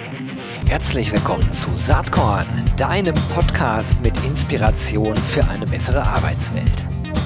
Herzlich willkommen zu Saatkorn, deinem Podcast mit Inspiration für eine bessere Arbeitswelt.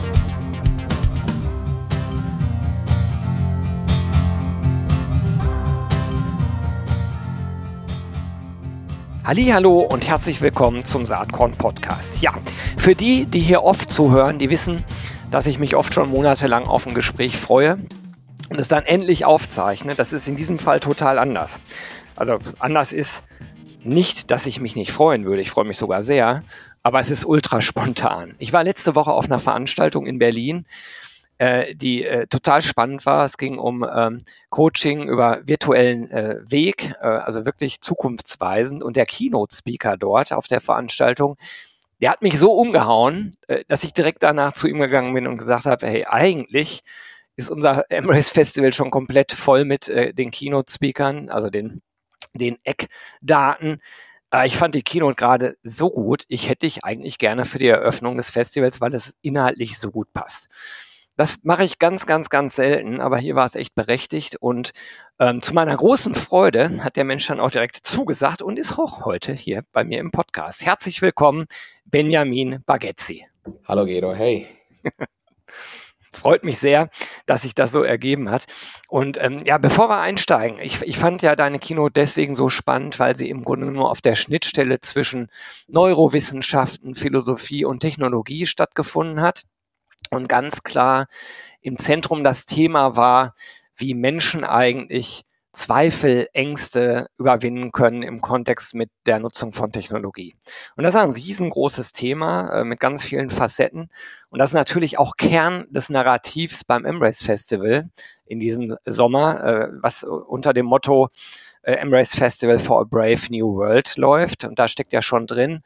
Hallihallo und herzlich willkommen zum Saatkorn Podcast. Ja, für die hier oft zuhören, die wissen, dass ich mich oft schon monatelang auf ein Gespräch freue und es dann endlich aufzeichne. Das ist in diesem Fall total anders. Also anders ist nicht, dass ich mich nicht freuen würde. Ich freue mich sogar sehr, aber es ist ultra spontan. Ich war letzte Woche auf einer Veranstaltung in Berlin, die total spannend war. Es ging um Coaching über virtuellen Weg, also wirklich zukunftsweisend. Und der Keynote-Speaker dort auf der Veranstaltung, der hat mich so umgehauen, dass ich direkt danach zu ihm gegangen bin und gesagt habe, hey, eigentlich ist unser Embrace Festival schon komplett voll mit den Keynote-Speakern, also den Eckdaten. Ich fand die Keynote gerade so gut, ich hätte dich eigentlich gerne für die Eröffnung des Festivals, weil es inhaltlich so gut passt. Das mache ich ganz, ganz, ganz selten, aber hier war es echt berechtigt und zu meiner großen Freude hat der Mensch dann auch direkt zugesagt und ist auch heute hier bei mir im Podcast. Herzlich willkommen, Benjamin Baghetzi. Hallo Gero, hey. Freut mich sehr, dass sich das so ergeben hat. Und bevor wir einsteigen, ich fand ja deine Keynote deswegen so spannend, weil sie im Grunde nur auf der Schnittstelle zwischen Neurowissenschaften, Philosophie und Technologie stattgefunden hat. Und ganz klar im Zentrum das Thema war, wie Menschen eigentlich Zweifel, Ängste überwinden können im Kontext mit der Nutzung von Technologie. Und das ist ein riesengroßes Thema mit ganz vielen Facetten. Und das ist natürlich auch Kern des Narrativs beim Embrace Festival in diesem Sommer, was unter dem Motto Embrace Festival for a Brave New World läuft. Und da steckt ja schon drin,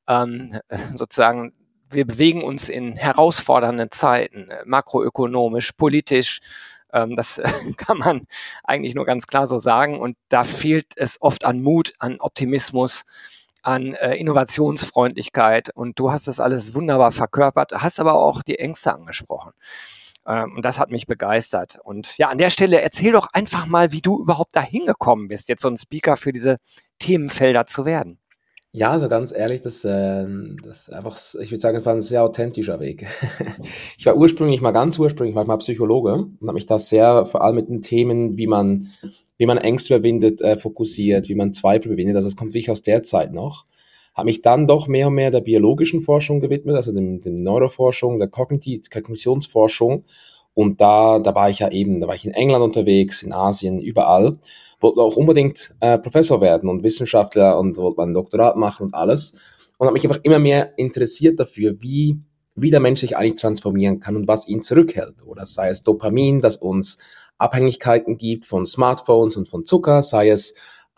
sozusagen, wir bewegen uns in herausfordernden Zeiten, makroökonomisch, politisch. Das kann man eigentlich nur ganz klar so sagen. Und da fehlt es oft an Mut, an Optimismus, an Innovationsfreundlichkeit. Und du hast das alles wunderbar verkörpert, hast aber auch die Ängste angesprochen. Und das hat mich begeistert. Und ja, an der Stelle erzähl doch einfach mal, wie du überhaupt dahin gekommen bist, jetzt so ein Speaker für diese Themenfelder zu werden. Ja, also ganz ehrlich, das einfach, ich würde sagen, es war ein sehr authentischer Weg. Ich war ganz ursprünglich mal Psychologe und habe mich da sehr, vor allem mit den Themen, wie man Ängste überwindet, fokussiert, wie man Zweifel überwindet. Also das kommt wirklich aus der Zeit noch. Habe mich dann doch mehr und mehr der biologischen Forschung gewidmet, also dem Neuroforschung, der Kognitionsforschung. Und da war ich in England unterwegs, in Asien, überall. Wollte auch unbedingt Professor werden und Wissenschaftler und wollte mein Doktorat machen und alles. Und habe mich einfach immer mehr interessiert dafür, wie der Mensch sich eigentlich transformieren kann und was ihn zurückhält. Oder sei es Dopamin, das uns Abhängigkeiten gibt von Smartphones und von Zucker, sei es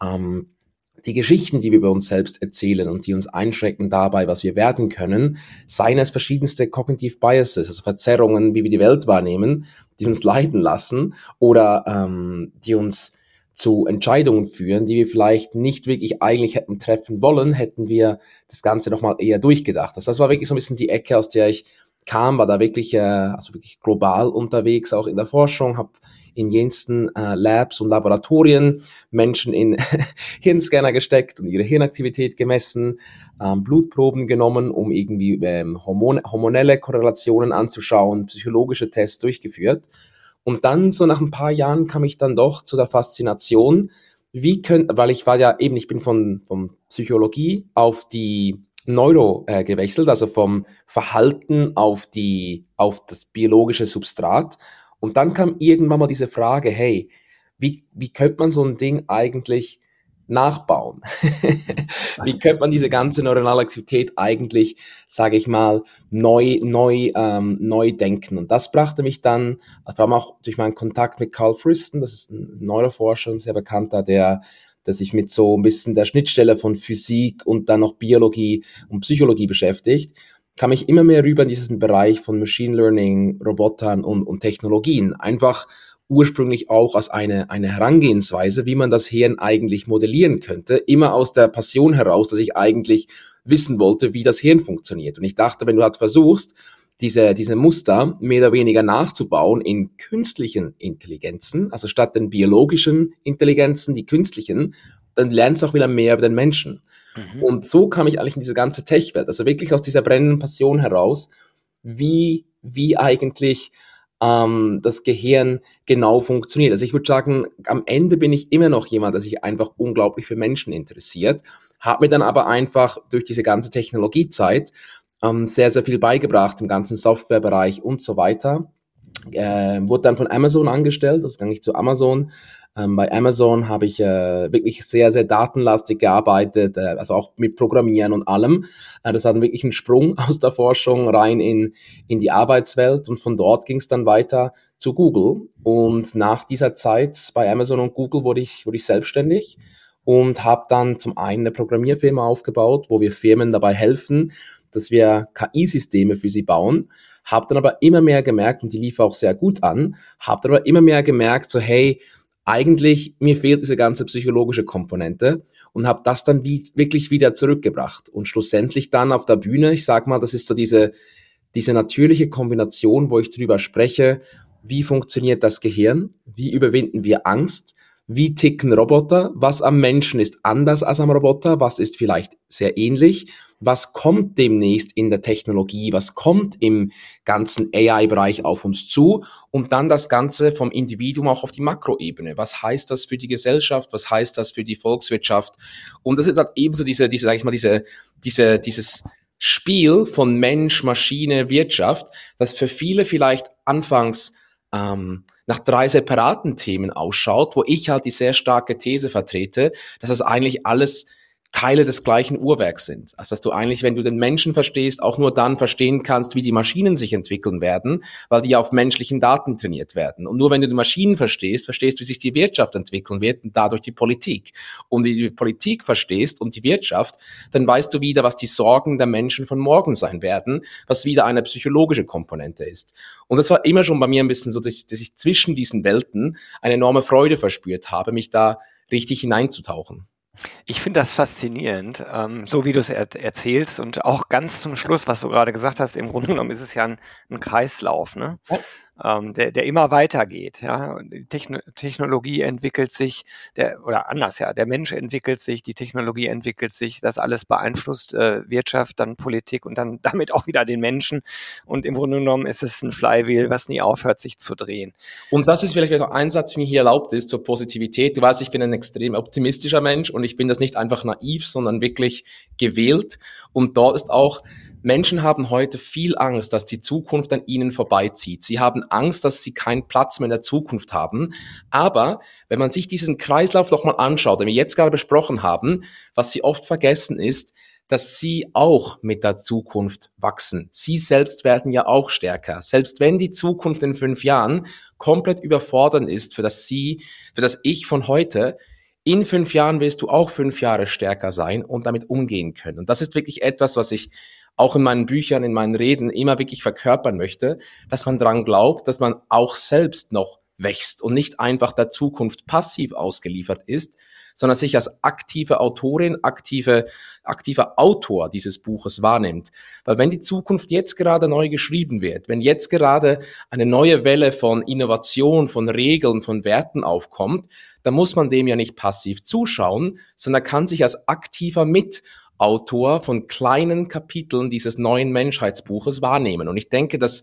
die Geschichten, die wir über uns selbst erzählen und die uns einschränken dabei, was wir werden können, seien es verschiedenste Cognitive Biases, also Verzerrungen, wie wir die Welt wahrnehmen, die uns leiten lassen oder die uns zu Entscheidungen führen, die wir vielleicht nicht wirklich eigentlich hätten treffen wollen, hätten wir das Ganze nochmal eher durchgedacht. Also das war wirklich so ein bisschen die Ecke, aus der ich kam, war da wirklich global unterwegs, auch in der Forschung, habe in jensten Labs und Laboratorien Menschen in Hirnscanner gesteckt und ihre Hirnaktivität gemessen, Blutproben genommen, um irgendwie hormonelle Korrelationen anzuschauen, psychologische Tests durchgeführt. Und dann, so nach ein paar Jahren, kam ich dann doch zu der Faszination, weil ich bin von Psychologie auf die Neuro gewechselt, also vom Verhalten auf das biologische Substrat. Und dann kam irgendwann mal diese Frage, hey, wie könnte man so ein Ding eigentlich nachbauen? Wie könnte man diese ganze neuronale Aktivität eigentlich, sage ich mal, neu denken? Und das brachte mich dann, vor allem auch durch meinen Kontakt mit Carl Friston, das ist ein Neuroforscher, ein sehr bekannter, der sich mit so ein bisschen der Schnittstelle von Physik und dann noch Biologie und Psychologie beschäftigt, kam ich immer mehr rüber in diesen Bereich von Machine Learning, Robotern und Technologien. Einfach ursprünglich auch als eine Herangehensweise, wie man das Hirn eigentlich modellieren könnte, immer aus der Passion heraus, dass ich eigentlich wissen wollte, wie das Hirn funktioniert. Und ich dachte, wenn du halt versuchst, diese Muster mehr oder weniger nachzubauen in künstlichen Intelligenzen, also statt den biologischen Intelligenzen, die künstlichen, dann lernst du auch wieder mehr über den Menschen. Und so kam ich eigentlich in diese ganze Tech-Welt, also wirklich aus dieser brennenden Passion heraus, wie eigentlich das Gehirn genau funktioniert. Also ich würde sagen, am Ende bin ich immer noch jemand, der sich einfach unglaublich für Menschen interessiert, habe mir dann aber einfach durch diese ganze Technologiezeit sehr, sehr viel beigebracht im ganzen Softwarebereich und so weiter. Wurde dann von Amazon angestellt, das ging ich zu Amazon. Bei Amazon habe ich wirklich sehr, sehr datenlastig gearbeitet, also auch mit Programmieren und allem. Das hat wirklich einen Sprung aus der Forschung rein in die Arbeitswelt und von dort ging es dann weiter zu Google. Und nach dieser Zeit bei Amazon und Google wurde ich selbstständig und habe dann zum einen eine Programmierfirma aufgebaut, wo wir Firmen dabei helfen, dass wir KI-Systeme für sie bauen. Habe dann aber immer mehr gemerkt, und die lief auch sehr gut an, habe dann aber immer mehr gemerkt, so hey, eigentlich, mir fehlt diese ganze psychologische Komponente und habe das dann wirklich wieder zurückgebracht. Und schlussendlich dann auf der Bühne, ich sag mal, das ist so diese natürliche Kombination, wo ich drüber spreche, wie funktioniert das Gehirn, wie überwinden wir Angst, wie ticken Roboter, was am Menschen ist anders als am Roboter, was ist vielleicht sehr ähnlich, was kommt demnächst in der Technologie, was kommt im ganzen AI-Bereich auf uns zu und dann das Ganze vom Individuum auch auf die Makroebene. Was heißt das für die Gesellschaft? Was heißt das für die Volkswirtschaft? Und das ist halt ebenso sag ich mal, dieses Spiel von Mensch, Maschine, Wirtschaft, das für viele vielleicht anfangs nach 3 separaten Themen ausschaut, wo ich halt die sehr starke These vertrete, dass das eigentlich alles Teile des gleichen Uhrwerks sind. Also dass du eigentlich, wenn du den Menschen verstehst, auch nur dann verstehen kannst, wie die Maschinen sich entwickeln werden, weil die auf menschlichen Daten trainiert werden. Und nur wenn du die Maschinen verstehst, wie sich die Wirtschaft entwickeln wird und dadurch die Politik. Und wenn du die Politik verstehst und die Wirtschaft, dann weißt du wieder, was die Sorgen der Menschen von morgen sein werden, was wieder eine psychologische Komponente ist. Und das war immer schon bei mir ein bisschen so, dass ich zwischen diesen Welten eine enorme Freude verspürt habe, mich da richtig hineinzutauchen. Ich finde das faszinierend, so wie du es erzählst und auch ganz zum Schluss, was du gerade gesagt hast, im Grunde genommen ist es ja ein Kreislauf, ne? Ja. Der immer weitergeht. Ja? Die Technologie entwickelt sich, oder anders, ja, der Mensch entwickelt sich, die Technologie entwickelt sich, das alles beeinflusst Wirtschaft, dann Politik und dann damit auch wieder den Menschen. Und im Grunde genommen ist es ein Flywheel, was nie aufhört, sich zu drehen. Und das ist vielleicht auch ein Satz, mir hier erlaubt ist, zur Positivität. Du weißt, ich bin ein extrem optimistischer Mensch und ich bin das nicht einfach naiv, sondern wirklich gewählt. Und dort ist auch, Menschen haben heute viel Angst, dass die Zukunft an ihnen vorbeizieht. Sie haben Angst, dass sie keinen Platz mehr in der Zukunft haben. Aber wenn man sich diesen Kreislauf noch mal anschaut, den wir jetzt gerade besprochen haben, was sie oft vergessen ist, dass sie auch mit der Zukunft wachsen. Sie selbst werden ja auch stärker. Selbst wenn die Zukunft in 5 Jahren komplett überfordernd ist für das Ich von heute, in 5 Jahren wirst du auch 5 Jahre stärker sein und damit umgehen können. Und das ist wirklich etwas, was ich auch in meinen Büchern, in meinen Reden immer wirklich verkörpern möchte, dass man dran glaubt, dass man auch selbst noch wächst und nicht einfach der Zukunft passiv ausgeliefert ist, sondern sich als aktive Autorin, aktiver Autor dieses Buches wahrnimmt. Weil wenn die Zukunft jetzt gerade neu geschrieben wird, wenn jetzt gerade eine neue Welle von Innovation, von Regeln, von Werten aufkommt, dann muss man dem ja nicht passiv zuschauen, sondern kann sich als aktiver Mitautor von kleinen Kapiteln dieses neuen Menschheitsbuches wahrnehmen. Und ich denke, das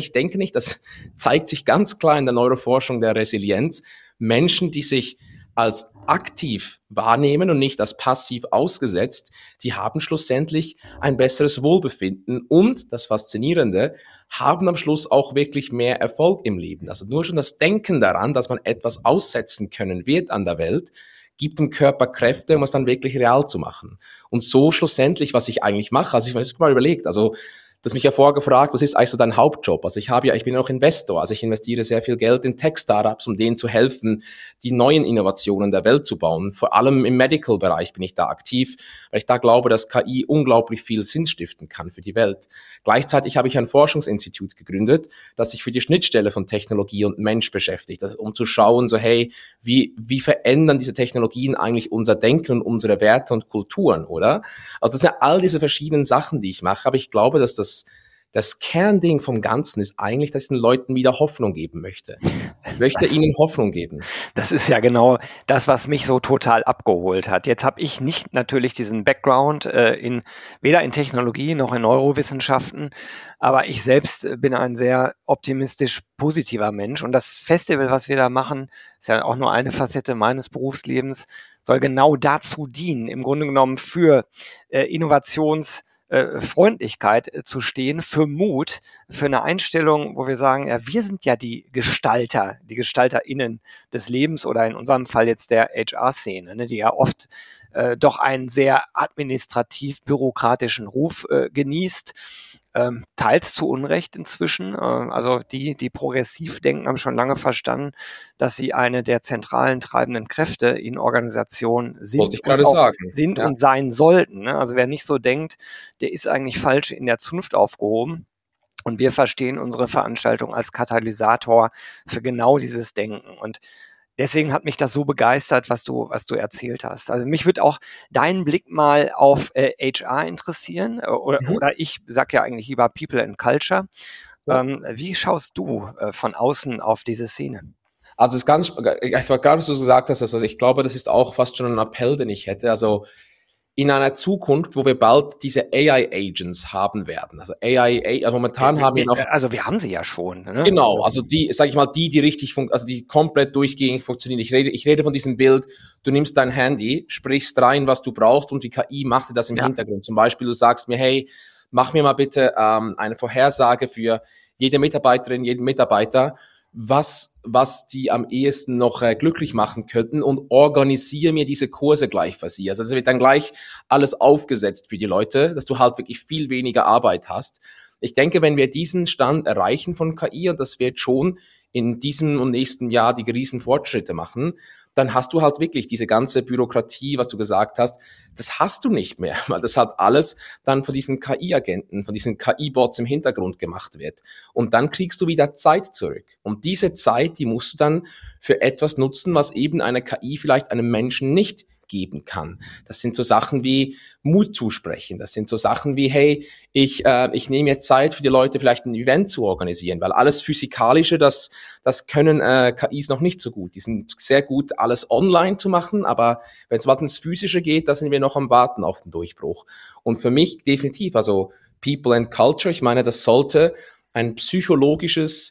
zeigt sich ganz klar in der Neuroforschung der Resilienz. Menschen, die sich als aktiv wahrnehmen und nicht als passiv ausgesetzt, die haben schlussendlich ein besseres Wohlbefinden und, das Faszinierende, haben am Schluss auch wirklich mehr Erfolg im Leben. Also nur schon das Denken daran, dass man etwas aussetzen können wird an der Welt, gibt dem Körper Kräfte, um es dann wirklich real zu machen. Und so schlussendlich, was ich eigentlich mache, also ich habe mal überlegt, also du hast mich ja vorgefragt, was ist eigentlich so dein Hauptjob? Also ich bin auch Investor, also ich investiere sehr viel Geld in Tech-Startups, um denen zu helfen, die neuen Innovationen der Welt zu bauen. Vor allem im Medical-Bereich bin ich da aktiv, weil ich da glaube, dass KI unglaublich viel Sinn stiften kann für die Welt. Gleichzeitig habe ich ein Forschungsinstitut gegründet, das sich für die Schnittstelle von Technologie und Mensch beschäftigt, um zu schauen, so hey, wie verändern diese Technologien eigentlich unser Denken und unsere Werte und Kulturen, oder? Also das sind ja all diese verschiedenen Sachen, die ich mache, aber ich glaube, dass das Kernding vom Ganzen ist eigentlich, dass ich den Leuten wieder Hoffnung geben möchte. Ich möchte ihnen Hoffnung geben. Das ist ja genau das, was mich so total abgeholt hat. Jetzt habe ich nicht natürlich diesen Background weder in Technologie noch in Neurowissenschaften, aber ich selbst bin ein sehr optimistisch positiver Mensch. Und das Festival, was wir da machen, ist ja auch nur eine Facette meines Berufslebens, soll genau dazu dienen, im Grunde genommen für Freundlichkeit zu stehen, für Mut, für eine Einstellung, wo wir sagen, ja, wir sind ja die Gestalter, die GestalterInnen des Lebens oder in unserem Fall jetzt der HR-Szene, ne, die ja oft doch einen sehr administrativ-bürokratischen Ruf genießt. Teils zu Unrecht inzwischen. Also die progressiv denken, haben schon lange verstanden, dass sie eine der zentralen treibenden Kräfte in Organisationen sind und sein sollten. Ne? Also wer nicht so denkt, der ist eigentlich falsch in der Zunft aufgehoben. Und wir verstehen unsere Veranstaltung als Katalysator für genau dieses Denken. Und deswegen hat mich das so begeistert, was du erzählt hast. Also mich würde auch dein Blick mal auf HR interessieren, oder ich sag ja eigentlich lieber People and Culture. Ja. Wie schaust du von außen auf diese Szene? Also es ist ganz, gerade was du gesagt hast, also ich glaube, das ist auch fast schon ein Appell, den ich hätte. Also in einer Zukunft, wo wir bald diese AI-Agents haben werden. Also momentan haben wir noch... Also wir haben sie ja schon. Ne? Genau, also die, sag ich mal, die richtig die komplett durchgängig funktionieren. Ich rede von diesem Bild, du nimmst dein Handy, sprichst rein, was du brauchst und die KI macht dir das im Hintergrund. Zum Beispiel, du sagst mir, hey, mach mir mal bitte eine Vorhersage für jede Mitarbeiterin, jeden Mitarbeiter, was die am ehesten noch glücklich machen könnten und organisiere mir diese Kurse gleich für sie. Also das wird dann gleich alles aufgesetzt für die Leute, dass du halt wirklich viel weniger Arbeit hast. Ich denke, wenn wir diesen Stand erreichen von KI, und das wird schon in diesem und nächsten Jahr die riesen Fortschritte machen, dann hast du halt wirklich diese ganze Bürokratie, was du gesagt hast, das hast du nicht mehr, weil das halt alles dann von diesen KI-Agenten, von diesen KI-Bots im Hintergrund gemacht wird. Und dann kriegst du wieder Zeit zurück. Und diese Zeit, die musst du dann für etwas nutzen, was eben eine KI vielleicht einem Menschen nicht geben kann. Das sind so Sachen wie Mut zusprechen. Das sind so Sachen wie, hey, ich nehme jetzt Zeit für die Leute, vielleicht ein Event zu organisieren, weil alles Physikalische, das können KIs noch nicht so gut. Die sind sehr gut, alles online zu machen, aber wenn es mal ins Physische geht, da sind wir noch am Warten auf den Durchbruch. Und für mich definitiv, also People and Culture, ich meine, das sollte ein psychologisches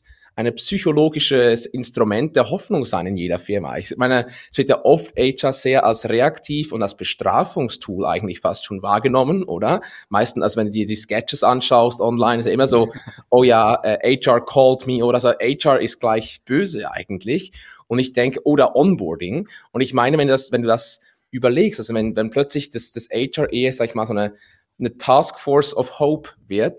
Instrument der Hoffnung sein in jeder Firma. Ich meine, es wird ja oft HR sehr als reaktiv und als Bestrafungstool eigentlich fast schon wahrgenommen, oder? Meistens, als wenn du dir die Sketches anschaust online, ist ja immer so, oh ja, HR called me, oder so, HR ist gleich böse eigentlich. Und ich denke, oder Onboarding. Und ich meine, wenn du das überlegst, also wenn plötzlich das HR eher, sag ich mal, so eine Taskforce of Hope wird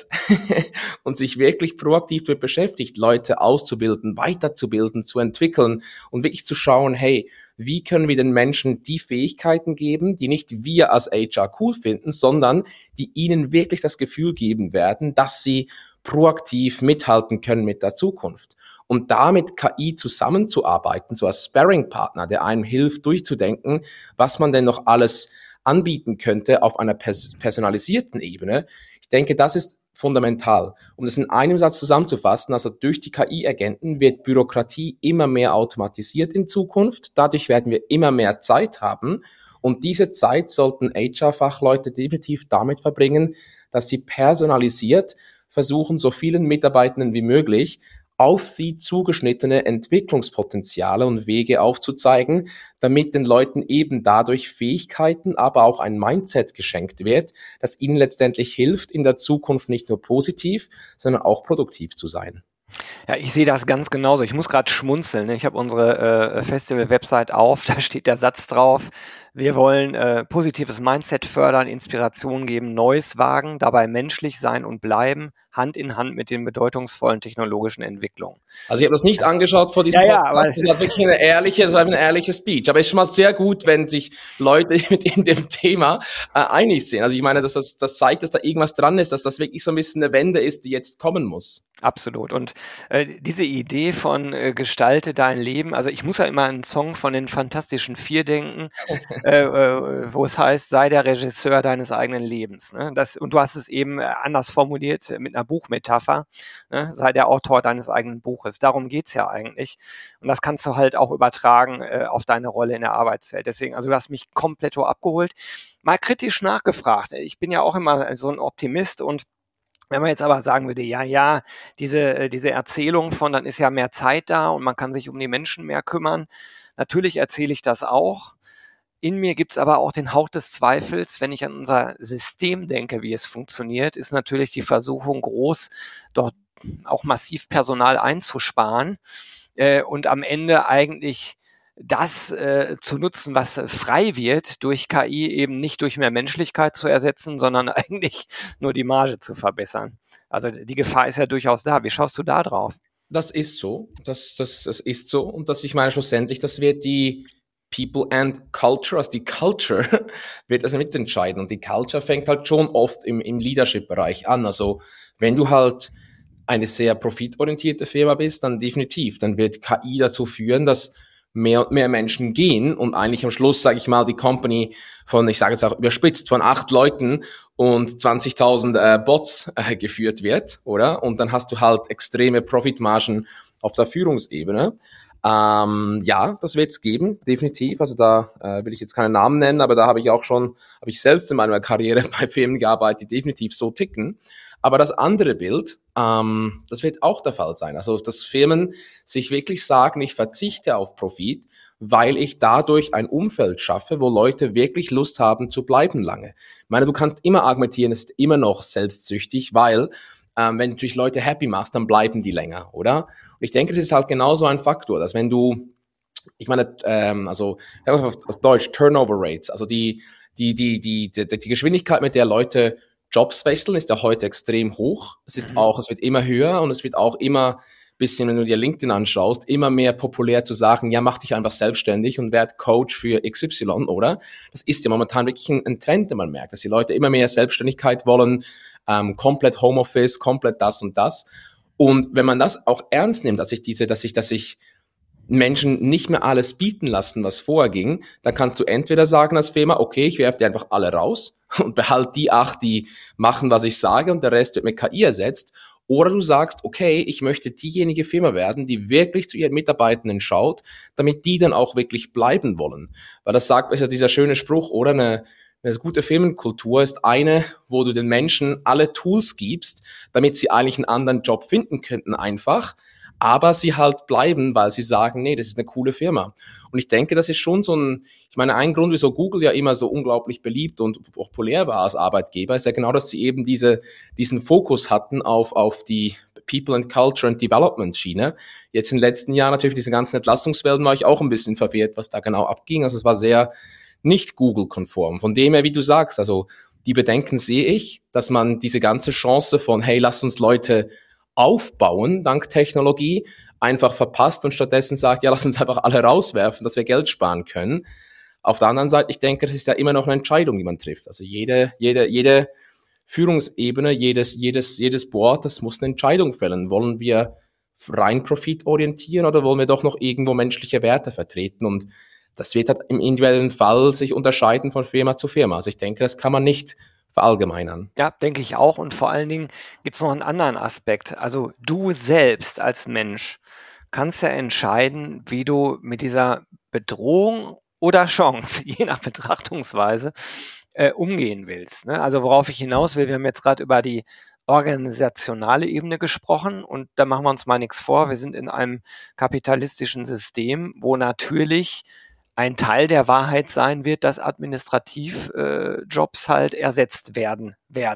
und sich wirklich proaktiv damit beschäftigt, Leute auszubilden, weiterzubilden, zu entwickeln und wirklich zu schauen, hey, wie können wir den Menschen die Fähigkeiten geben, die nicht wir als HR cool finden, sondern die ihnen wirklich das Gefühl geben werden, dass sie proaktiv mithalten können mit der Zukunft. Und da mit KI zusammenzuarbeiten, so als Sparring-Partner, der einem hilft, durchzudenken, was man denn noch alles anbieten könnte auf einer personalisierten Ebene. Ich denke, das ist fundamental. Um das in einem Satz zusammenzufassen, also durch die KI-Agenten wird Bürokratie immer mehr automatisiert in Zukunft. Dadurch werden wir immer mehr Zeit haben. Und diese Zeit sollten HR-Fachleute definitiv damit verbringen, dass sie personalisiert versuchen, so vielen Mitarbeitenden wie möglich auf sie zugeschnittene Entwicklungspotenziale und Wege aufzuzeigen, damit den Leuten eben dadurch Fähigkeiten, aber auch ein Mindset geschenkt wird, das ihnen letztendlich hilft, in der Zukunft nicht nur positiv, sondern auch produktiv zu sein. Ja, ich sehe das ganz genauso. Ich muss gerade schmunzeln. Ne? Ich habe unsere Festival-Website auf, da steht der Satz drauf, wir wollen positives Mindset fördern, Inspiration geben, Neues wagen, dabei menschlich sein und bleiben, Hand in Hand mit den bedeutungsvollen technologischen Entwicklungen. Also ich habe das nicht angeschaut vor diesem Podcast. Aber es war wirklich eine ehrliche Speech. Aber es ist schon mal sehr gut, wenn sich Leute mit in dem Thema einig sind. Also ich meine, dass das zeigt, dass da irgendwas dran ist, dass das wirklich so ein bisschen eine Wende ist, die jetzt kommen muss. Absolut. Und diese Idee von gestalte dein Leben, also ich muss ja immer an einen Song von den Fantastischen Vier denken, wo es heißt, sei der Regisseur deines eigenen Lebens. Ne? Und du hast es eben anders formuliert mit einer Buchmetapher, ne? Sei der Autor deines eigenen Buches. Darum geht's ja eigentlich. Und das kannst du halt auch übertragen auf deine Rolle in der Arbeitswelt. Deswegen, also du hast mich komplett abgeholt. Mal kritisch nachgefragt. Ich bin ja auch immer so ein Optimist und wenn man jetzt aber sagen würde, ja, diese Erzählung von, dann ist ja mehr Zeit da und man kann sich um die Menschen mehr kümmern. Natürlich erzähle ich das auch. In mir gibt's aber auch den Hauch des Zweifels, wenn ich an unser System denke, wie es funktioniert, ist natürlich die Versuchung groß, dort auch massiv Personal einzusparen und am Ende eigentlich das zu nutzen, was frei wird durch KI, eben nicht durch mehr Menschlichkeit zu ersetzen, sondern eigentlich nur die Marge zu verbessern. Also die Gefahr ist ja durchaus da. Wie schaust du da drauf? Das ist so. Das ist so. Und ich meine, schlussendlich, das wird die People and Culture, also die Culture wird also mitentscheiden. Und die Culture fängt halt schon oft im Leadership-Bereich an. Also wenn du halt eine sehr profitorientierte Firma bist, dann definitiv. Dann wird KI dazu führen, dass mehr und mehr Menschen gehen und eigentlich am Schluss, sage ich mal, die Company von, ich sage jetzt auch überspitzt, von 8 Leuten und 20.000 Bots geführt wird, oder? Und dann hast du halt extreme Profitmargen auf der Führungsebene. Ja, das wird es geben, definitiv. Also da will ich jetzt keine Namen nennen, aber da habe ich selbst in meiner Karriere bei Firmen gearbeitet, die definitiv so ticken. Aber das andere Bild, das wird auch der Fall sein. Also, dass Firmen sich wirklich sagen, ich verzichte auf Profit, weil ich dadurch ein Umfeld schaffe, wo Leute wirklich Lust haben zu bleiben lange. Ich meine, du kannst immer argumentieren, es ist immer noch selbstsüchtig, weil wenn du natürlich Leute happy machst, dann bleiben die länger, oder? Und ich denke, das ist halt genauso ein Faktor, dass wenn du, ich meine, also auf Deutsch Turnover Rates, also die Geschwindigkeit, mit der Leute Jobs wechseln, ist ja heute extrem hoch. Es wird immer höher und es wird auch immer bisschen, wenn du dir LinkedIn anschaust, immer mehr populär zu sagen, ja, mach dich einfach selbstständig und werd Coach für XY, oder? Das ist ja momentan wirklich ein Trend, den man merkt, dass die Leute immer mehr Selbstständigkeit wollen, komplett Homeoffice, komplett das und das. Und wenn man das auch ernst nimmt, dass sich Menschen nicht mehr alles bieten lassen, was vorher ging, dann kannst du entweder sagen als Firma, okay, ich werfe die einfach alle raus und behalte die 8, die machen, was ich sage und der Rest wird mit KI ersetzt. Oder du sagst, okay, ich möchte diejenige Firma werden, die wirklich zu ihren Mitarbeitenden schaut, damit die dann auch wirklich bleiben wollen. Weil das sagt ja dieser schöne Spruch, oder? Eine gute Firmenkultur ist eine, wo du den Menschen alle Tools gibst, damit sie eigentlich einen anderen Job finden könnten einfach, aber sie halt bleiben, weil sie sagen, nee, das ist eine coole Firma. Und ich denke, das ist schon ein Grund, wieso Google ja immer so unglaublich beliebt und populär war als Arbeitgeber, ist ja genau, dass sie eben diesen Fokus hatten auf die People and Culture and Development Schiene. Jetzt in den letzten Jahren natürlich diese ganzen Entlassungswellen war ich auch ein bisschen verwirrt, was da genau abging. Also es war sehr nicht Google-konform. Von dem her, wie du sagst, also die Bedenken sehe ich, dass man diese ganze Chance von, hey, lass uns Leute aufbauen, dank Technologie, einfach verpasst und stattdessen sagt, ja, lass uns einfach alle rauswerfen, dass wir Geld sparen können. Auf der anderen Seite, ich denke, das ist ja immer noch eine Entscheidung, die man trifft. Also jede Führungsebene, jedes Board, das muss eine Entscheidung fällen. Wollen wir rein profitorientieren oder wollen wir doch noch irgendwo menschliche Werte vertreten? Und das wird halt im individuellen Fall sich unterscheiden von Firma zu Firma. Also ich denke, das kann man nicht verallgemeinern. Ja, denke ich auch. Und vor allen Dingen gibt es noch einen anderen Aspekt. Also du selbst als Mensch kannst ja entscheiden, wie du mit dieser Bedrohung oder Chance, je nach Betrachtungsweise, umgehen willst. Ne? Also worauf ich hinaus will, wir haben jetzt gerade über die organisationale Ebene gesprochen und da machen wir uns mal nichts vor. Wir sind in einem kapitalistischen System, wo natürlich ein Teil der Wahrheit sein wird, dass Administrativjobs halt ersetzt werden.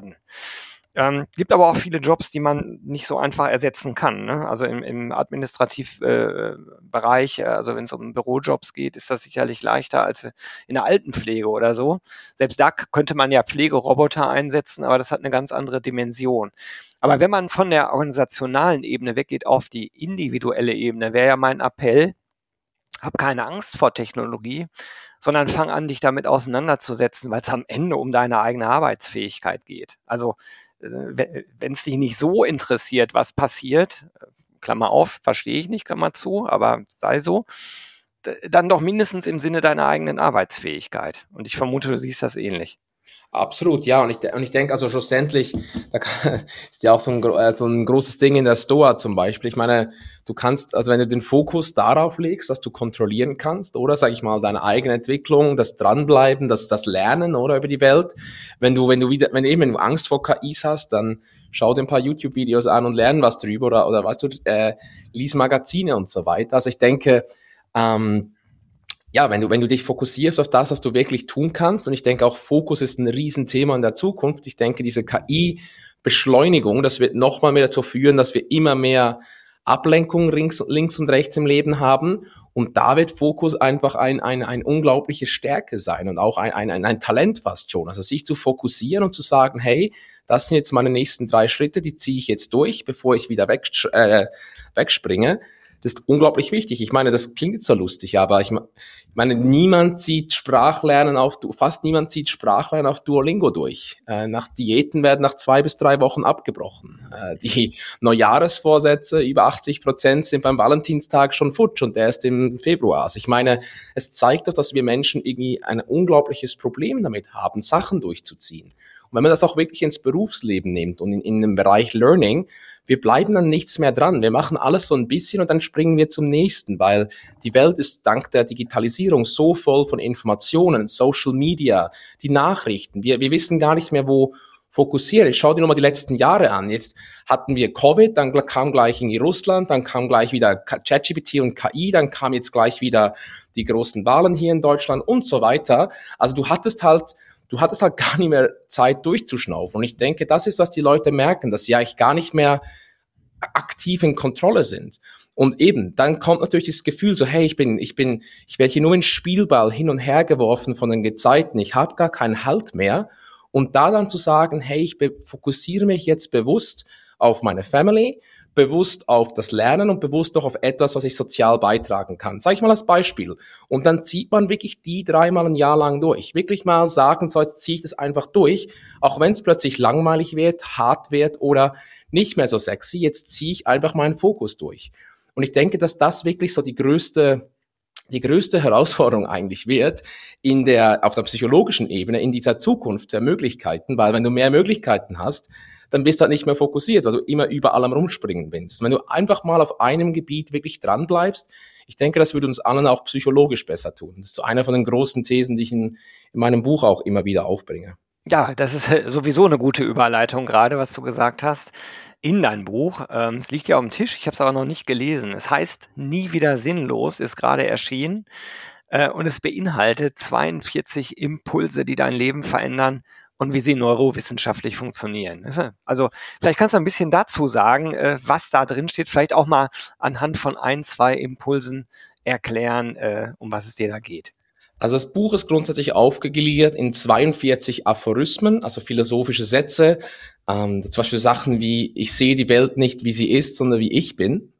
Gibt aber auch viele Jobs, die man nicht so einfach ersetzen kann. Ne? Also im Administrativbereich, also wenn es um Bürojobs geht, ist das sicherlich leichter als in der Altenpflege oder so. Selbst da könnte man ja Pflegeroboter einsetzen, aber das hat eine ganz andere Dimension. Aber wenn man von der organisationalen Ebene weggeht auf die individuelle Ebene, wäre ja mein Appell, hab keine Angst vor Technologie, sondern fang an, dich damit auseinanderzusetzen, weil es am Ende um deine eigene Arbeitsfähigkeit geht. Also wenn es dich nicht so interessiert, was passiert, Klammer auf, verstehe ich nicht, Klammer zu, aber sei so, dann doch mindestens im Sinne deiner eigenen Arbeitsfähigkeit. Und ich vermute, du siehst das ähnlich. Absolut, ja. Und ich denke, also schlussendlich, ist ja auch so ein großes Ding in der Stoa zum Beispiel. Ich meine, du kannst, also wenn du den Fokus darauf legst, dass du kontrollieren kannst, oder sage ich mal, deine eigene Entwicklung, das Dranbleiben, das Lernen, oder über die Welt. Wenn du Angst vor KIs hast, dann schau dir ein paar YouTube-Videos an und lern was drüber, oder weißt du, lies Magazine und so weiter. Also ich denke, ja, wenn du dich fokussierst auf das, was du wirklich tun kannst, und ich denke auch Fokus ist ein Riesenthema in der Zukunft. Ich denke, diese KI-Beschleunigung, das wird nochmal mehr dazu führen, dass wir immer mehr Ablenkung links und rechts im Leben haben. Und da wird Fokus einfach ein unglaubliche Stärke sein und auch ein Talent fast schon. Also sich zu fokussieren und zu sagen, hey, das sind jetzt meine nächsten 3 Schritte, die ziehe ich jetzt durch, bevor ich wieder wegspringe. Das ist unglaublich wichtig. Ich meine, das klingt jetzt so lustig, aber ich meine, fast niemand zieht Sprachlernen auf Duolingo durch. Nach Diäten werden nach 2 bis 3 Wochen abgebrochen. Die Neujahresvorsätze, über 80% sind beim Valentinstag schon futsch und der ist im Februar. Also ich meine, es zeigt doch, dass wir Menschen irgendwie ein unglaubliches Problem damit haben, Sachen durchzuziehen. Und wenn man das auch wirklich ins Berufsleben nimmt und in dem Bereich Learning, wir bleiben dann nichts mehr dran. Wir machen alles so ein bisschen und dann springen wir zum nächsten, weil die Welt ist dank der Digitalisierung so voll von Informationen, Social Media, die Nachrichten. Wir wissen gar nicht mehr, wo fokussieren. Ich schau dir nur mal die letzten Jahre an. Jetzt hatten wir Covid, dann kam gleich irgendwie Russland, dann kam gleich wieder ChatGPT und KI, dann kam jetzt gleich wieder die großen Wahlen hier in Deutschland und so weiter. Also du hattest halt gar nicht mehr Zeit durchzuschnaufen. Und ich denke, das ist, was die Leute merken, dass sie eigentlich gar nicht mehr aktiv in Kontrolle sind. Und eben, dann kommt natürlich das Gefühl so, hey, ich werde hier nur ein Spielball hin und her geworfen von den Gezeiten. Ich habe gar keinen Halt mehr. Und da dann zu sagen, hey, ich fokussiere mich jetzt bewusst auf meine Family, bewusst auf das Lernen und bewusst doch auf etwas, was ich sozial beitragen kann. Sag ich mal als Beispiel. Und dann zieht man wirklich die 3-mal ein Jahr lang durch. Wirklich mal sagen, so jetzt ziehe ich das einfach durch, auch wenn es plötzlich langweilig wird, hart wird oder nicht mehr so sexy. Jetzt ziehe ich einfach meinen Fokus durch. Und ich denke, dass das wirklich so die größte Herausforderung eigentlich wird auf der psychologischen Ebene in dieser Zukunft der Möglichkeiten, weil wenn du mehr Möglichkeiten hast, dann bist du halt nicht mehr fokussiert, weil du immer überall am Rumspringen bist. Und wenn du einfach mal auf einem Gebiet wirklich dran bleibst, ich denke, das würde uns allen auch psychologisch besser tun. Das ist so einer von den großen Thesen, die ich in meinem Buch auch immer wieder aufbringe. Ja, das ist sowieso eine gute Überleitung gerade, was du gesagt hast, in dein Buch. Es liegt ja auf dem Tisch, ich habe es aber noch nicht gelesen. Es heißt Nie wieder sinnlos, ist gerade erschienen und es beinhaltet 42 Impulse, die dein Leben verändern und wie sie neurowissenschaftlich funktionieren. Also vielleicht kannst du ein bisschen dazu sagen, was da drin steht, vielleicht auch mal anhand von 1, 2 Impulsen erklären, um was es dir da geht. Also das Buch ist grundsätzlich aufgegliedert in 42 Aphorismen, also philosophische Sätze. Zum Beispiel Sachen wie, ich sehe die Welt nicht, wie sie ist, sondern wie ich bin.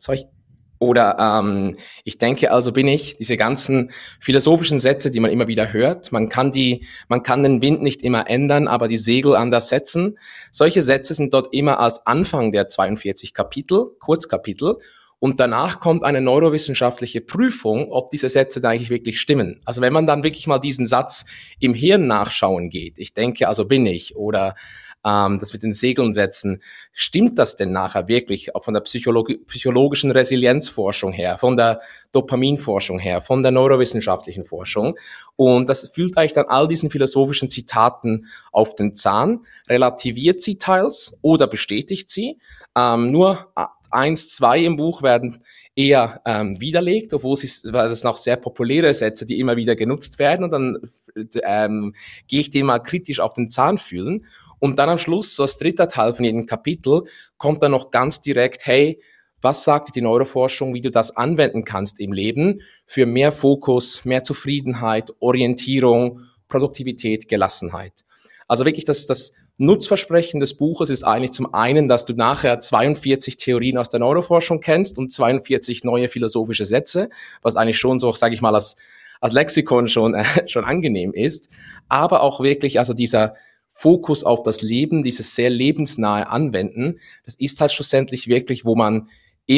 Oder ich denke, also bin ich. Diese ganzen philosophischen Sätze, die man immer wieder hört. Man kann den Wind nicht immer ändern, aber die Segel anders setzen. Solche Sätze sind dort immer als Anfang der 42 Kurzkapitel. Und danach kommt eine neurowissenschaftliche Prüfung, ob diese Sätze da eigentlich wirklich stimmen. Also wenn man dann wirklich mal diesen Satz im Hirn nachschauen geht, ich denke, also bin ich, oder das mit den Segeln setzen, stimmt das denn nachher wirklich auch von der psychologischen Resilienzforschung her, von der Dopaminforschung her, von der neurowissenschaftlichen Forschung? Und das fühlt eigentlich dann all diesen philosophischen Zitaten auf den Zahn, relativiert sie teils oder bestätigt sie. Nur 1, 2 im Buch werden eher widerlegt, weil das noch sehr populäre Sätze, die immer wieder genutzt werden. Und dann gehe ich dem mal kritisch auf den Zahn fühlen. Und dann am Schluss, so als dritter Teil von jedem Kapitel, kommt dann noch ganz direkt, hey, was sagt die Neuroforschung, wie du das anwenden kannst im Leben für mehr Fokus, mehr Zufriedenheit, Orientierung, Produktivität, Gelassenheit. Also wirklich das Nutzversprechen des Buches ist eigentlich zum einen, dass du nachher 42 Theorien aus der Neuroforschung kennst und 42 neue philosophische Sätze, was eigentlich schon so, sage ich mal, als Lexikon schon angenehm ist, aber auch wirklich, also dieser Fokus auf das Leben, dieses sehr lebensnahe Anwenden, das ist halt schlussendlich wirklich, wo man eben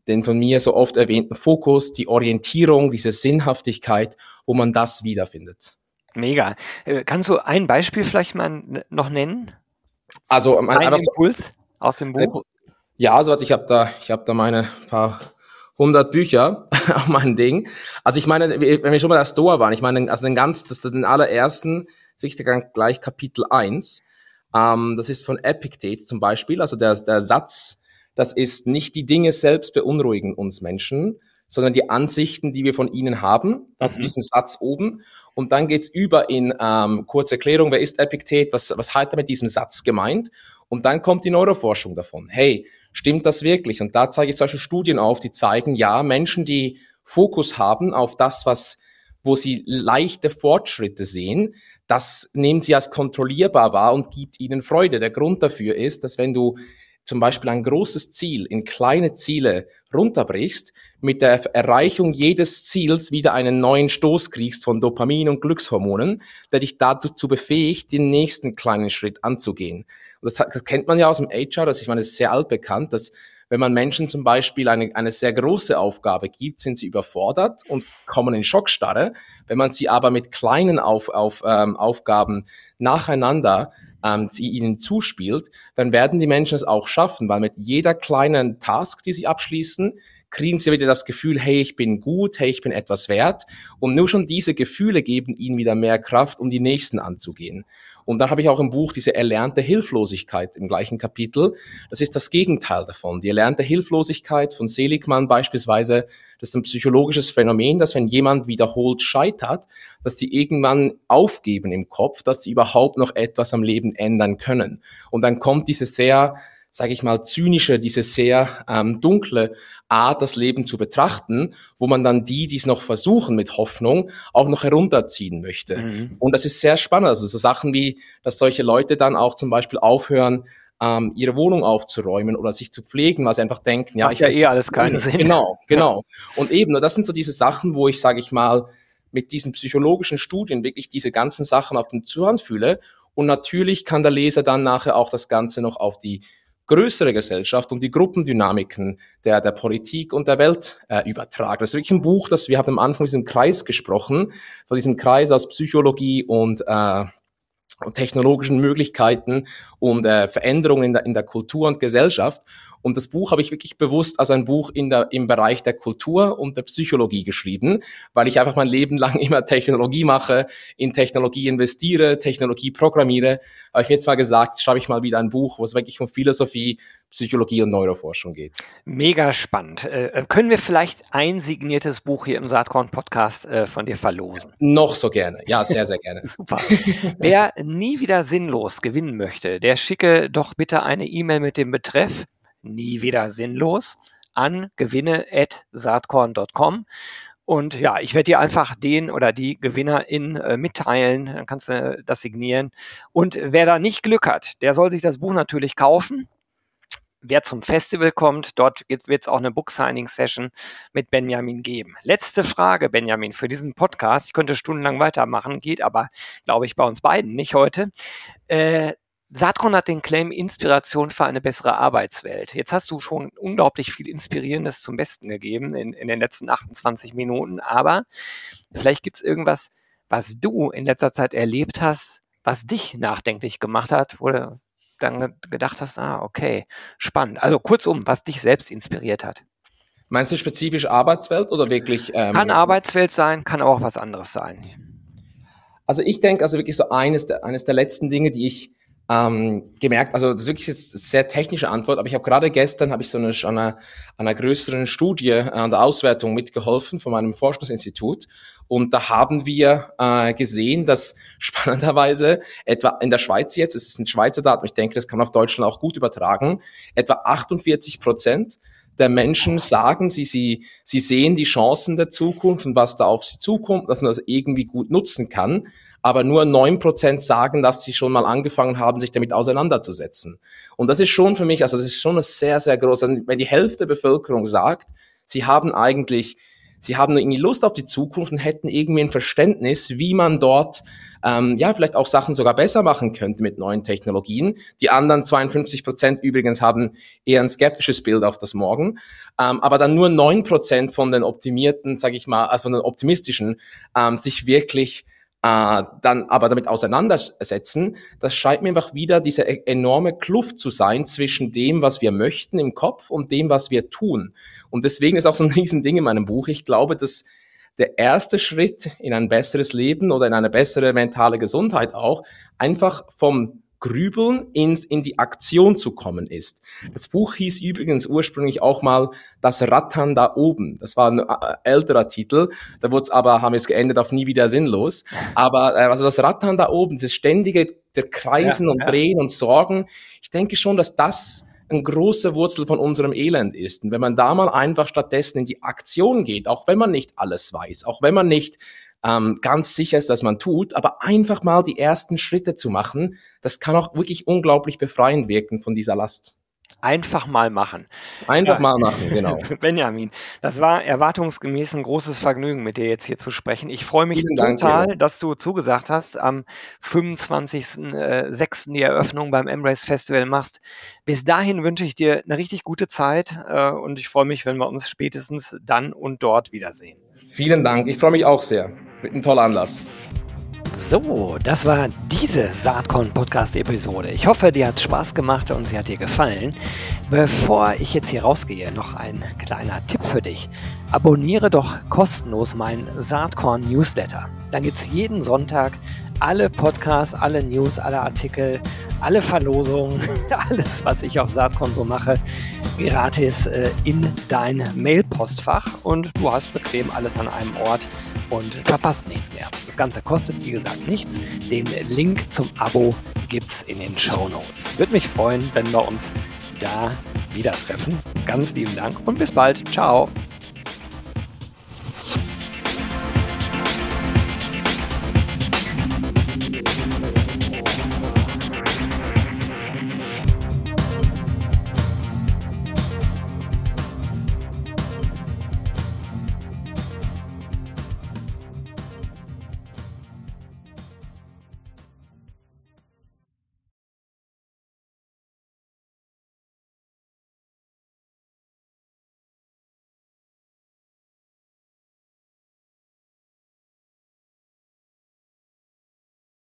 den von mir so oft erwähnten Fokus, die Orientierung, diese Sinnhaftigkeit, wo man das wiederfindet. Mega. Kannst du ein Beispiel vielleicht mal noch nennen? Also ein Impuls aus dem Buch? Ja, also ich habe da meine paar 100 Bücher auf mein Ding. Also ich meine, wenn wir schon mal der Stoa waren, ich meine, also den allerersten, richtig gleich Kapitel 1, das ist von Epiktet zum Beispiel, also der Satz, das ist nicht die Dinge selbst beunruhigen uns Menschen, sondern die Ansichten, die wir von ihnen haben, also diesen Satz oben. Und dann geht's über in kurze Erklärung, wer ist Epiktet, was hat er mit diesem Satz gemeint? Und dann kommt die Neuroforschung davon. Hey, stimmt das wirklich? Und da zeige ich zum Beispiel Studien auf, die zeigen, ja, Menschen, die Fokus haben auf das, wo sie leichte Fortschritte sehen, das nehmen sie als kontrollierbar wahr und gibt ihnen Freude. Der Grund dafür ist, dass wenn du zum Beispiel ein großes Ziel in kleine Ziele runterbrichst, mit der Erreichung jedes Ziels wieder einen neuen Stoß kriegst von Dopamin und Glückshormonen, der dich dazu befähigt, den nächsten kleinen Schritt anzugehen. Und das kennt man ja aus dem HR, das ist sehr altbekannt, dass wenn man Menschen zum Beispiel eine sehr große Aufgabe gibt, sind sie überfordert und kommen in Schockstarre. Wenn man sie aber mit kleinen Aufgaben nacheinander sie ihnen zuspielt, dann werden die Menschen es auch schaffen, weil mit jeder kleinen Task, die sie abschließen, kriegen sie wieder das Gefühl, hey, ich bin gut, hey, ich bin etwas wert. Und nur schon diese Gefühle geben ihnen wieder mehr Kraft, um die nächsten anzugehen. Und dann habe ich auch im Buch diese erlernte Hilflosigkeit im gleichen Kapitel. Das ist das Gegenteil davon. Die erlernte Hilflosigkeit von Seligman beispielsweise, das ist ein psychologisches Phänomen, dass wenn jemand wiederholt scheitert, dass sie irgendwann aufgeben im Kopf, dass sie überhaupt noch etwas am Leben ändern können. Und dann kommt diese sehr, sage ich mal, zynische, diese sehr dunkle Art, das Leben zu betrachten, wo man dann die es noch versuchen mit Hoffnung, auch noch herunterziehen möchte. Mhm. Und das ist sehr spannend. Also so Sachen wie, dass solche Leute dann auch zum Beispiel aufhören, ihre Wohnung aufzuräumen oder sich zu pflegen, weil sie einfach denken, macht ja alles keinen Sinn. Genau. Und eben, das sind so diese Sachen, wo ich, sage ich mal, mit diesen psychologischen Studien wirklich diese ganzen Sachen auf den Zuhand fühle. Und natürlich kann der Leser dann nachher auch das Ganze noch auf die größere Gesellschaft und die Gruppendynamiken der Politik und der Welt übertragen. Das ist wirklich ein Buch, wir haben am Anfang von diesem Kreis gesprochen, von diesem Kreis aus Psychologie und technologischen Möglichkeiten und Veränderungen in der Kultur und Gesellschaft. Und das Buch habe ich wirklich bewusst als ein Buch im Bereich der Kultur und der Psychologie geschrieben, weil ich einfach mein Leben lang immer Technologie mache, in Technologie investiere, Technologie programmiere. Habe ich mir jetzt mal gesagt, schreibe ich mal wieder ein Buch, wo es wirklich um Philosophie, Psychologie und Neuroforschung geht. Mega spannend. Können wir vielleicht ein signiertes Buch hier im Saatkorn-Podcast von dir verlosen? Noch so gerne. Ja, sehr, sehr gerne. Super. Wer nie wieder sinnlos gewinnen möchte, der schicke doch bitte eine E-Mail mit dem Betreff nie wieder sinnlos an gewinne@saatkorn.com. Und ja, ich werde dir einfach den oder die Gewinnerin mitteilen, dann kannst du das signieren. Und wer da nicht Glück hat, der soll sich das Buch natürlich kaufen. Wer zum Festival kommt, dort wird es auch eine Book-Signing-Session mit Benjamin geben. Letzte Frage, Benjamin, für diesen Podcast. Ich könnte stundenlang weitermachen, geht aber, glaube ich, bei uns beiden nicht heute. Saatkorn hat den Claim Inspiration für eine bessere Arbeitswelt. Jetzt hast du schon unglaublich viel Inspirierendes zum Besten gegeben in den letzten 28 Minuten, aber vielleicht gibt es irgendwas, was du in letzter Zeit erlebt hast, was dich nachdenklich gemacht hat, wo du dann gedacht hast, okay, spannend. Also kurzum, was dich selbst inspiriert hat. Meinst du spezifisch Arbeitswelt oder wirklich? Kann Arbeitswelt sein, kann auch was anderes sein. Also ich denke, also wirklich so eines der letzten Dinge, die ich gemerkt, also das ist wirklich jetzt eine sehr technische Antwort, aber ich habe gerade gestern ich so einer größeren Studie an der Auswertung mitgeholfen von meinem Forschungsinstitut und da haben wir gesehen, dass spannenderweise etwa in der Schweiz jetzt, es ist ein Schweizer Datum, ich denke, das kann man auf Deutschland auch gut übertragen, etwa 48% der Menschen sagen, sie sehen die Chancen der Zukunft und was da auf sie zukommt, dass man das irgendwie gut nutzen kann. Aber nur 9% sagen, dass sie schon mal angefangen haben, sich damit auseinanderzusetzen. Und das ist schon für mich, also das ist schon eine sehr, sehr große, wenn die Hälfte der Bevölkerung sagt, sie haben eigentlich sie haben irgendwie Lust auf die Zukunft und hätten irgendwie ein Verständnis, wie man dort vielleicht auch Sachen sogar besser machen könnte mit neuen Technologien. Die anderen 52% übrigens haben eher ein skeptisches Bild auf das Morgen. Aber dann nur 9% von den optimierten, sage ich mal, also von den optimistischen, sich wirklich dann aber damit auseinandersetzen. Das scheint mir einfach wieder diese enorme Kluft zu sein zwischen dem, was wir möchten im Kopf und dem, was wir tun. Und deswegen ist auch so ein Riesending in meinem Buch. Ich glaube, dass der erste Schritt in ein besseres Leben oder in eine bessere mentale Gesundheit auch einfach vom Grübeln in die Aktion zu kommen ist. Das Buch hieß übrigens ursprünglich auch mal Das Rattern da oben. Das war ein älterer Titel, da haben wir es geändert auf Nie wieder sinnlos. Aber also das Rattern da oben, dieses ständige der Kreisen und Drehen und Sorgen, ich denke schon, dass das eine große Wurzel von unserem Elend ist. Und wenn man da mal einfach stattdessen in die Aktion geht, auch wenn man nicht alles weiß, auch wenn man nicht ganz sicher ist, dass man tut, aber einfach mal die ersten Schritte zu machen, das kann auch wirklich unglaublich befreiend wirken von dieser Last. Einfach mal machen. Einfach mal machen, genau. Benjamin, das war erwartungsgemäß ein großes Vergnügen, mit dir jetzt hier zu sprechen. Ich freue mich Dank, total, dass du zugesagt hast, am 25.06. die Eröffnung beim Embrace Festival machst. Bis dahin wünsche ich dir eine richtig gute Zeit und ich freue mich, wenn wir uns spätestens dann und dort wiedersehen. Vielen Dank, ich freue mich auch sehr. Wird ein toller Anlass. So, das war diese Saatkorn-Podcast-Episode. Ich hoffe, dir hat Spaß gemacht und sie hat dir gefallen. Bevor ich jetzt hier rausgehe, noch ein kleiner Tipp für dich. Abonniere doch kostenlos meinen Saatkorn-Newsletter. Dann gibt es jeden Sonntag alle Podcasts, alle News, alle Artikel, alle Verlosungen, alles, was ich auf Saatkorn so mache, gratis in dein Mailpostfach und du hast bequem alles an einem Ort und verpasst nichts mehr. Das Ganze kostet, wie gesagt, nichts. Den Link zum Abo gibt's in den Shownotes. Würde mich freuen, wenn wir uns da wieder treffen. Ganz lieben Dank und bis bald. Ciao.